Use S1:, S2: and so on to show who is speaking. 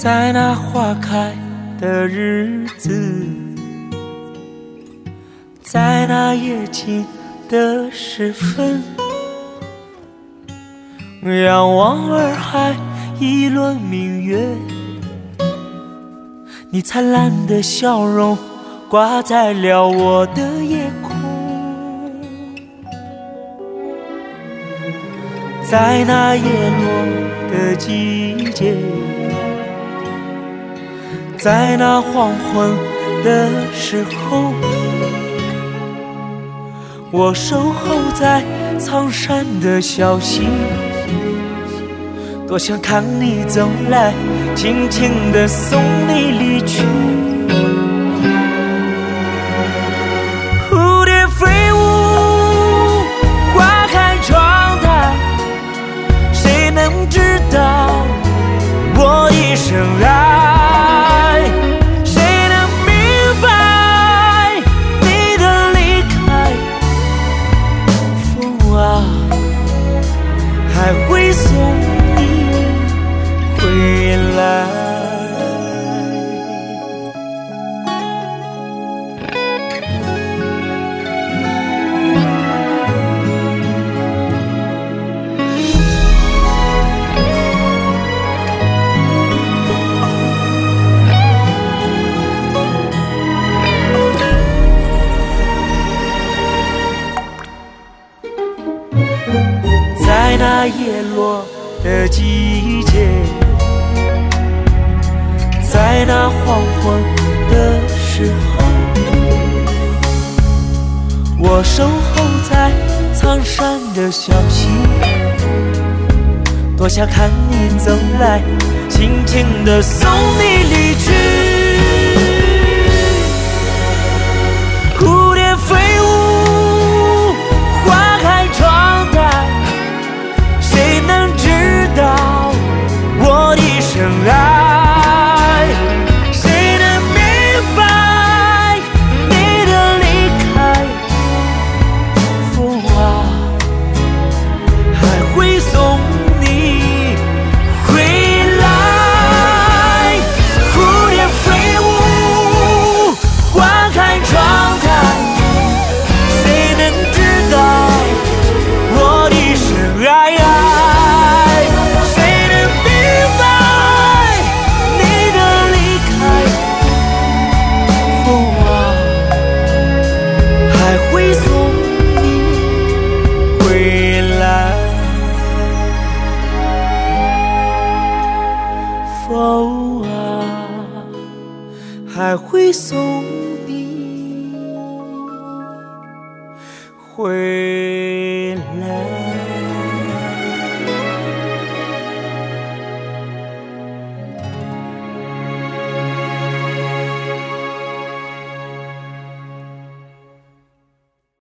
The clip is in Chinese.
S1: 在那花开的日子，在那夜静的时分，仰望洱海一轮明月，你灿烂的笑容挂在了我的夜空。在那叶落的季节，在那黄昏的时候，我守候在苍山的小溪，多想看你走来，轻轻地送你离去。蝴蝶飞舞，花开窗台，谁能知道我一生爱？谁能明白你的离开？风啊，还会送你回来。在那叶落的季节，在那黄昏的时候，我守候在苍山的小溪，多想看你走来，轻轻地送你离去。蝴蝶飞舞，花开窗台，谁能知道我的深爱？谁能明白你的离开？风啊，还会送你回来。蝴蝶飞舞，花开窗台，谁能知道我的深爱？风啊，还会送你回